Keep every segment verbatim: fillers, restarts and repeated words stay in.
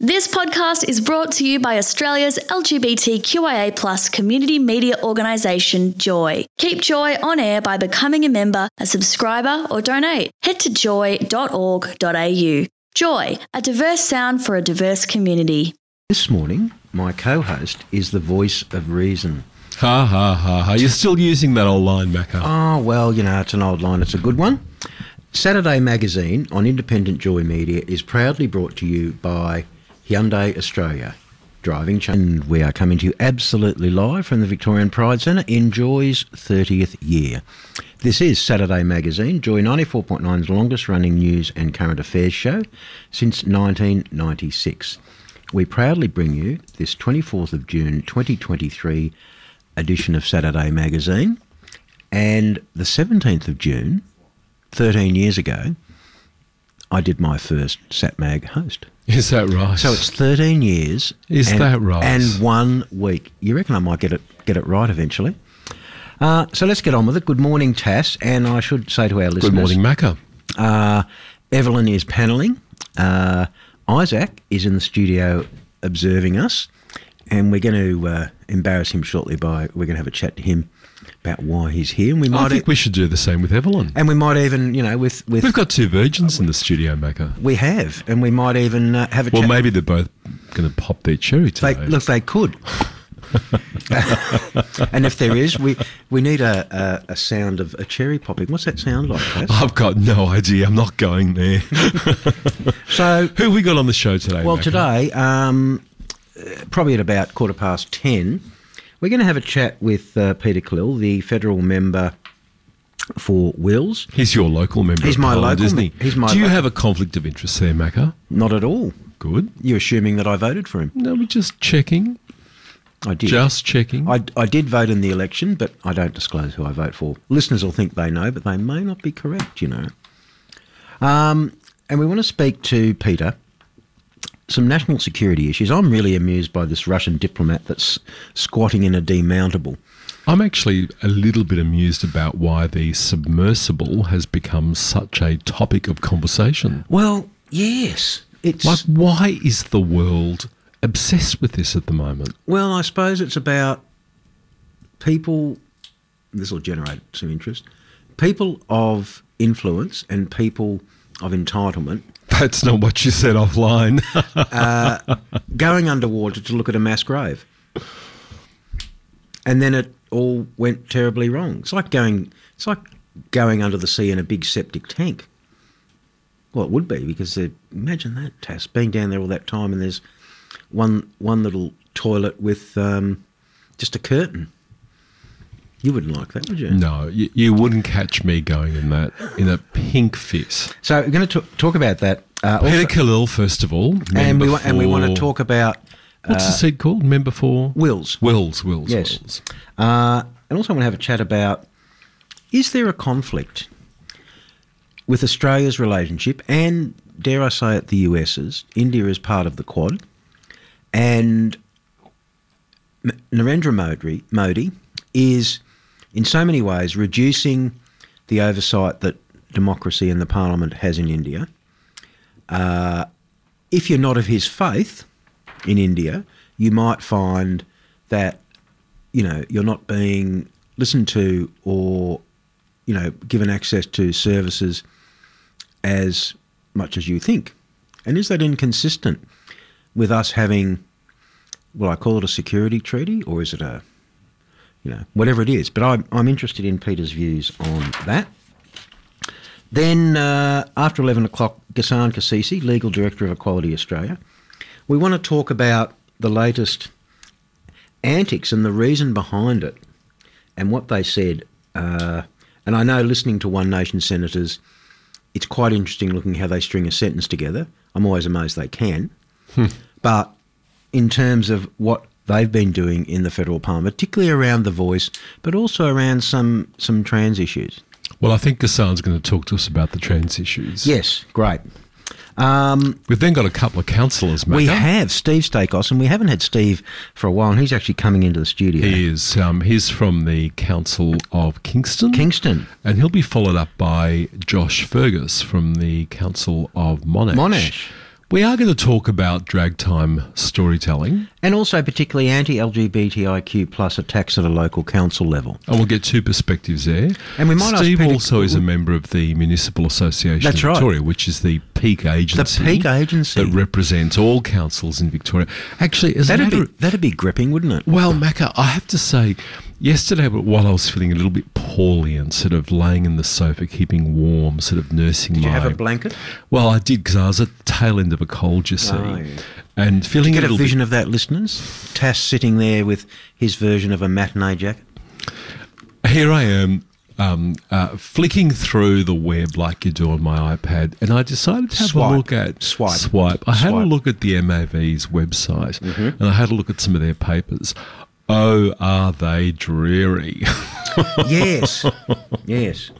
This podcast is brought to you by Australia's L G B T Q I A plus community media organisation, Joy. Keep Joy on air by becoming a member, a subscriber or donate. Head to joy dot org dot a u. Joy, a diverse sound for a diverse community. This morning, my co-host is the voice of reason. Ha, ha, ha, ha. You're still using that old line, Macca. Oh, well, you know, it's an old line. It's a good one. Saturday Magazine on independent Joy Media is proudly brought to you by Hyundai Australia, driving change. And we are coming to you absolutely live from the Victorian Pride Centre in Joy's thirtieth year. This is Saturday Magazine, Joy ninety-four point nine's longest running news and current affairs show since nineteen ninety-six. We proudly bring you this twenty-fourth of June twenty twenty-three edition of Saturday Magazine, and the seventeenth of June, thirteen years ago, I did my first SatMag host. Is that right? So it's thirteen years. Is and, that right? And one week. You reckon I might get it get it right eventually? Uh, so let's get on with it. Good morning, Tass. And I should say to our listeners... Good morning, Macca. Uh, Evelyn is panelling. Uh, Isaac is in the studio observing us. And we're going to uh, embarrass him shortly by... We're going to have a chat to him about why he's here. And we might I think e- we should do the same with Evelyn. And we might even, you know, with... with We've got two virgins in the studio, Macca. We have. And we might even uh, have a Well, chat... maybe they're both going to pop their cherry They, today. look, they could. And if there is, we, we need a, a, a sound of a cherry popping. What's that sound like, Cass? I've got no idea. I'm not going there. So, Who have we got on the show today, well, Macca? today, um, probably at about quarter past ten, we're going to have a chat with uh, Peter Khalil, the federal member for Wills. He's your local member He's of my Parliament, local isn't he? me- he's my Do you lo- have a conflict of interest there, Macca? Not at all. Good. You're assuming that I voted for him. No, we're just checking. I did. Just checking. I, I did vote in the election, but I don't disclose who I vote for. Listeners will think they know, but they may not be correct, you know. Um, and we want to speak to Peter some national security issues. I'm really amused by this Russian diplomat that's squatting in a demountable. I'm actually a little bit amused about why the submersible has become such a topic of conversation. Well, yes. It's Like, why is the world obsessed with this at the moment? Well, I suppose it's about people, this will generate some interest, people of influence and people of entitlement That's not what you said offline. uh, going underwater to look at a mass grave. And then it all went terribly wrong. It's like going it's like going under the sea in a big septic tank. Well, it would be, because they- imagine that, Tass, being down there all that time and there's one one little toilet with um, just a curtain. You wouldn't like that, would you? No, you, you wouldn't catch me going in that, in a pink fit. So we're going to talk about that. Uh, Peter also- Khalil, first of all. and member we, wa- and we want to for- talk about What's the seat called? Member for? wills. Wills, Wills, Yes. Wills. Uh, and also I want to have a chat about, is there a conflict with Australia's relationship and, dare I say it, the US's? India is part of the Quad. And M- Narendra Modi, Modi is, in so many ways, reducing the oversight that democracy and the parliament has in India. Uh, if you're not of his faith in India, you might find that, you know, you're not being listened to or, you know, given access to services as much as you think. And is that inconsistent with us having, well, I call it a security treaty, or is it a, you know, whatever it is? But I'm, I'm interested in Peter's views on that. Then, uh, after eleven o'clock, Ghassan Kassisi, Legal Director of Equality Australia. We want to talk about the latest antics and the reason behind it and what they said. Uh, and I know, listening to One Nation senators, it's quite interesting looking how they string a sentence together. I'm always amazed they can. Hmm. But in terms of what they've been doing in the federal parliament, particularly around the voice, but also around some, some trans issues. Well, I think Ghassan's going to talk to us about the trans issues. Yes, great. Um, We've then got a couple of councillors, Macca. we have Steve Stakos, and we haven't had Steve for a while, and he's actually coming into the studio. He is. Um, he's from the Council of Kingston. Kingston. And he'll be followed up by Josh Fergus from the Council of Monash. Monash. We are going to talk about drag time storytelling. And also particularly anti-L G B T I Q plus attacks at a local council level. And we'll get two perspectives there. And we might Steve ask Peter, also is a member of the Municipal Association That's of Victoria, right. which is the peak agency. The peak agency. That represents all councils in Victoria. Actually, as That'd a matter be, that'd be gripping, wouldn't it? Well, Macca, I have to say, yesterday while I was feeling a little bit poorly and sort of laying in the sofa, keeping warm, sort of nursing Did my... you have a blanket? Well, I did because I was at the tail end of a cold, you see. Oh, yeah. And feeling Did you get a a little vision bit, of that, listeners? Tass sitting there with his version of a matinee jacket. Here I am, um, uh, flicking through the web like you do on my iPad, and I decided to have Swipe. a look at Swipe. Swipe. I had a Swipe. look at the M A V's website, Mm-hmm. and I had a look at some of their papers. Oh, are they dreary? Yes. Yes.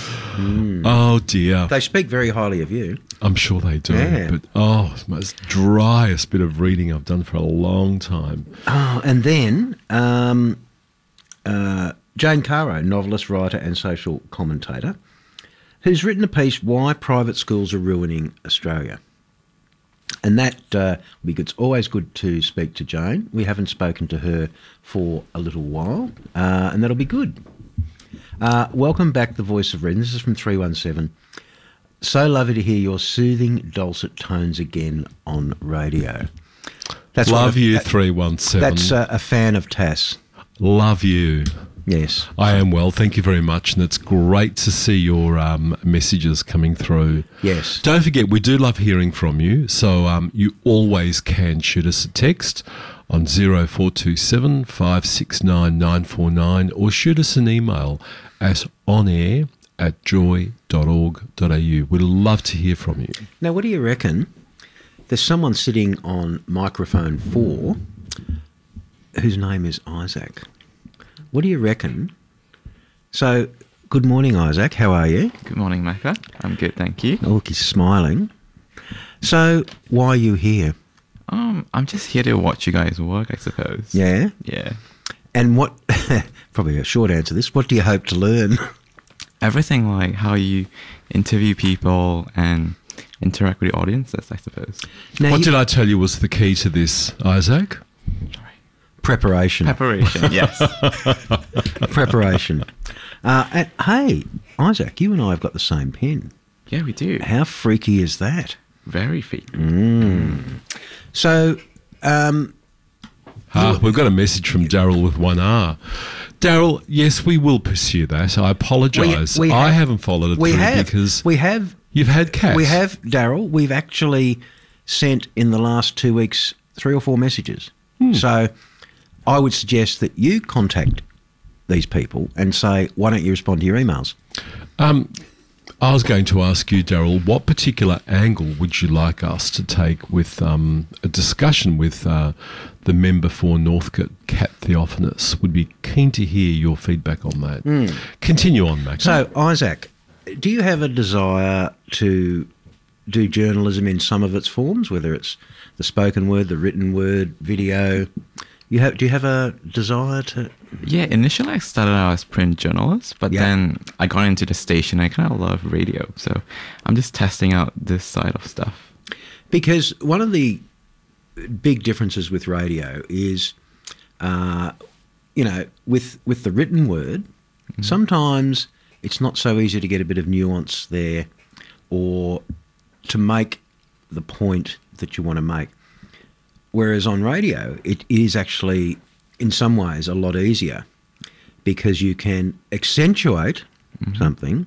Oh dear. They speak very highly of you. I'm sure they do, Yeah. but oh, it's the most driest bit of reading I've done for a long time. Oh, and then um, uh, Jane Caro, novelist, writer and social commentator, who's written a piece, Why Private Schools Are Ruining Australia. And that, uh, it's always good to speak to Jane. We haven't spoken to her for a little while, uh, and that'll be good. Uh, welcome back, The Voice of Reading. This is from three one seven. So lovely to hear your soothing, dulcet tones again on radio. That's Love what a- you, that- three one seven. That's uh, a fan of Tass. Love you. Yes. I am well, thank you very much, and it's great to see your um, messages coming through. Yes. Don't forget, we do love hearing from you, so um, you always can shoot us a text on zero four two seven, five six nine, nine four nine or shoot us an email at onair at joy dot org dot a u. We'd love to hear from you. Now, what do you reckon? There's someone sitting on microphone four whose name is Isaac. What do you reckon? So, good morning, Isaac. How are you? Good morning, Macca. I'm good, thank you. Oh, look, he's smiling. So, why are you here? Um, I'm just here to watch you guys work, I suppose. Yeah? Yeah. And what, probably a short answer to this, what do you hope to learn? Everything like how you interview people and interact with the audiences, I suppose. Now, What you- did I tell you was the key to this, Isaac? Preparation. Preparation, yes. Preparation. Uh, and, hey, Isaac, you and I have got the same pen. Yeah, we do. How freaky is that? Very fit. So, um, Ah, we've got a message from Daryl with one R. Daryl, yes, we will pursue that. I apologise. We- we I have- haven't followed it we through have, because we have, you've had cats. we have, Daryl, we've actually sent in the last two weeks three or four messages. So, I would suggest that you contact these people and say, why don't you respond to your emails? Um, I was going to ask you, Daryl, what particular angle would you like us to take with um, a discussion with uh, the member for Northcote, Kat Theophanous? Would be keen to hear your feedback on that. Continue on, Max. So, Isaac, do you have a desire to do journalism in some of its forms, whether it's the spoken word, the written word, video? You have? Do you have a desire to? Yeah, initially I started out as print journalist, but Yeah. then I got into the station. I kind of love radio, so I'm just testing out this side of stuff. Because one of the big differences with radio is, uh, you know, with with the written word, sometimes it's not so easy to get a bit of nuance there, or to make the point that you want to make. Whereas on radio, it is actually, in some ways, a lot easier because you can accentuate something.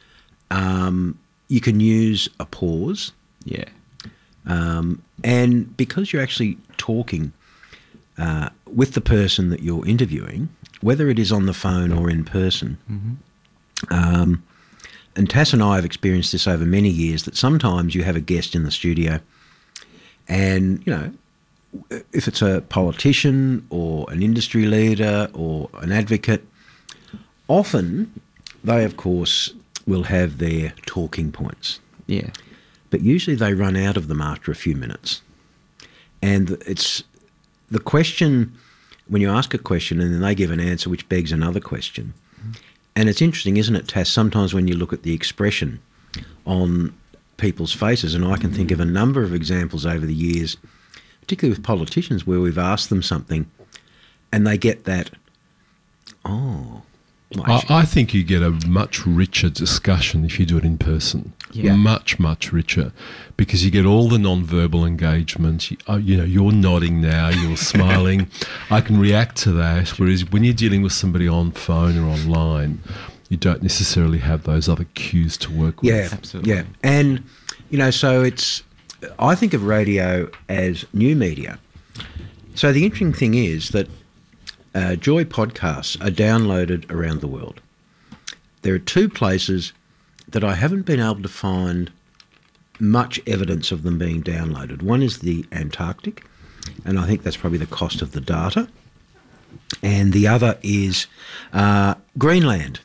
Um, you can use a pause. Yeah. Um, and because you're actually talking uh, with the person that you're interviewing, whether it is on the phone or in person, um, and Tass and I have experienced this over many years, that sometimes you have a guest in the studio and, you know, if it's a politician or an industry leader or an advocate, often they, of course, will have their talking points. Yeah. But usually they run out of them after a few minutes. And it's the question, when you ask a question and then they give an answer which begs another question. And it's interesting, isn't it, Tass, sometimes when you look at the expression on people's faces, and I can think of a number of examples over the years, particularly with politicians, where we've asked them something and they get that, oh. I, I think you get a much richer discussion if you do it in person. Yeah. Much, much richer, because you get all the non-verbal engagement. You, uh, you know, you're nodding now, you're smiling. I can react to that, whereas when you're dealing with somebody on phone or online, you don't necessarily have those other cues to work with. Yeah, Absolutely. yeah. And, you know, so it's, I think of radio as new media. So the interesting thing is that uh, Joy podcasts are downloaded around the world. There are two places that I haven't been able to find much evidence of them being downloaded. One is the Antarctic, and I think that's probably the cost of the data. And the other is uh, Greenland.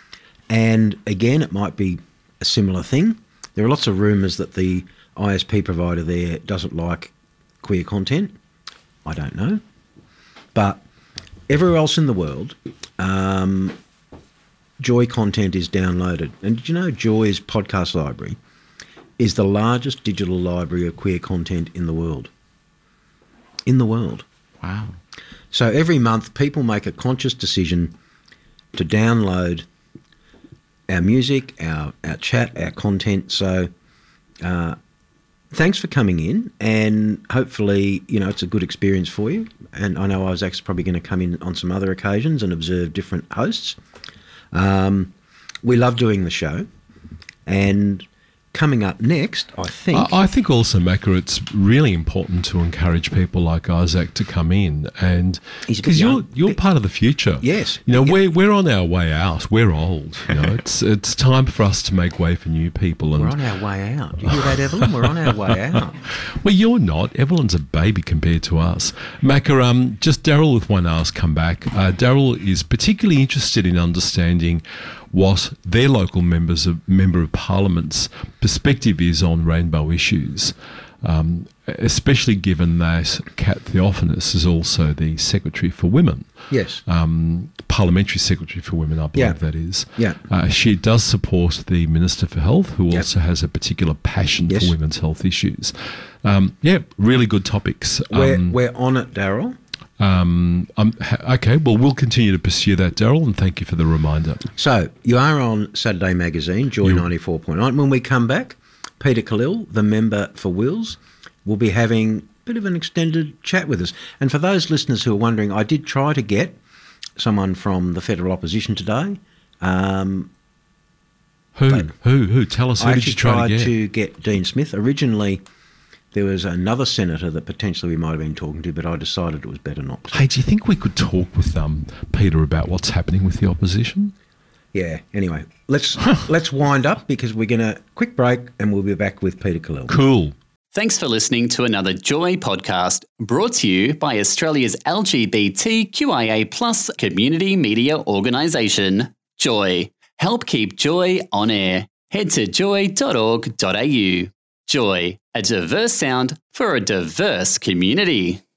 And again, it might be a similar thing. There are lots of rumours that the I S P provider there doesn't like queer content. I don't know. But everywhere else in the world, um, Joy content is downloaded. And did you know Joy's podcast library is the largest digital library of queer content in the world? In the world. Wow. So every month people make a conscious decision to download our music, our, our chat, our content. So uh, thanks for coming in, and hopefully, you know, it's a good experience for you. And I know Isaac's probably going to come in on some other occasions and observe different hosts. Um, we love doing the show, and coming up next, I think... I, I think also, Macca, it's really important to encourage people like Isaac to come in, and He's a bit because you're young. you're Bit- part of the future. Yes. you know Yeah. we're we're on our way out. We're old. You know, it's it's time for us to make way for new people. And We're on our way out. Do you hear that, Evelyn? We're on our way out. well, you're not. Evelyn's a baby compared to us. Macca, um, just Daryl with one ask come back. Uh, Daryl is particularly interested in understanding what their local members of member of parliament's perspective is on rainbow issues, um, especially given that Kat Theophanous is also the Secretary for Women. Yes. Um, Parliamentary Secretary for Women, I believe Yeah. that is. Yeah. Uh, she does support the Minister for Health, who Yep. also has a particular passion Yes. for women's health issues. Um, yeah, really good topics. We're, Um, we're on it, Daryl. um, um, ha- okay, well, we'll continue to pursue that, Daryl, and thank you for the reminder. So, you are on Saturday Magazine, Joy You- ninety-four point nine. When we come back, Peter Khalil, the member for Wills, will be having a bit of an extended chat with us. And for those listeners who are wondering, I did try to get someone from the federal opposition today. Um, Who? But- who? Who? Tell us, who I did actually you try tried to get? to get Dean Smith. Originally, there was another senator that potentially we might have been talking to, but I decided it was better not to. Hey, do you think we could talk with um, Peter about what's happening with the opposition? Yeah, anyway, let's let's wind up because we're going to quick break and we'll be back with Peter Khalil. Cool. Thanks for listening to another Joy podcast brought to you by Australia's L G B T Q I A plus community media organisation, Joy. Help keep Joy on air. Head to joy dot org dot a u. Joy, a diverse sound for a diverse community.